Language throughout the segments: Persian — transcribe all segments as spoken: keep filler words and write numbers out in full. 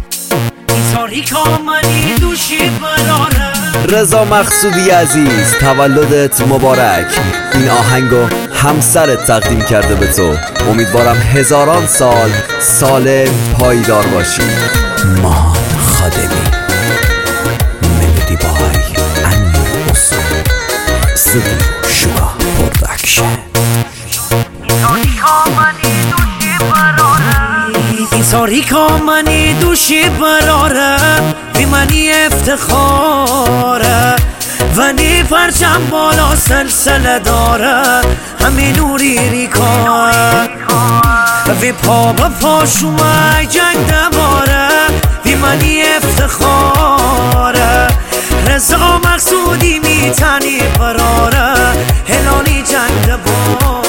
رضا مقصودی عزیز، تولدت مبارک. این آهنگو همسرت تقدیم کرده به تو. امیدوارم هزاران سال سالم پایدار باشی. ماهان خادمی، ملودی بای امیر اصول، استودیو شوگاه پروداکشن. این تاریکا منی دوشی براره، بی منی افتخاره، و نی پرچم بالا سلسله داره، همین نوری ریکاره، وی پا با پاشومه جنگ دباره، بی منی افتخاره. رضا مقصودی میتنی براره، هلالی جنگ دباره.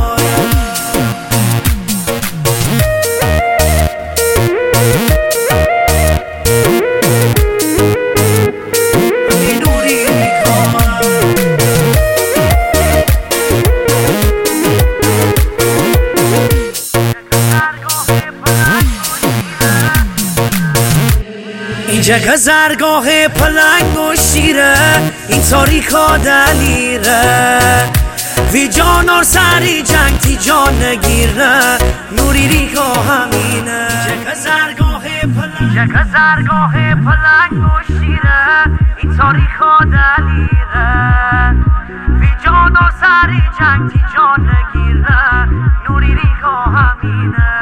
اینجا زرگاه پلنگ و شیره، این تاریکا دلیره، وی جانار سری جنگ تی جان نگیره، نوری ریکا همینه. اینجا زرگاه پلنگ و شیره، این تاریکا دلیره، وی جانار سری جنگ تی جان نگیره، نوری ریکا همینه.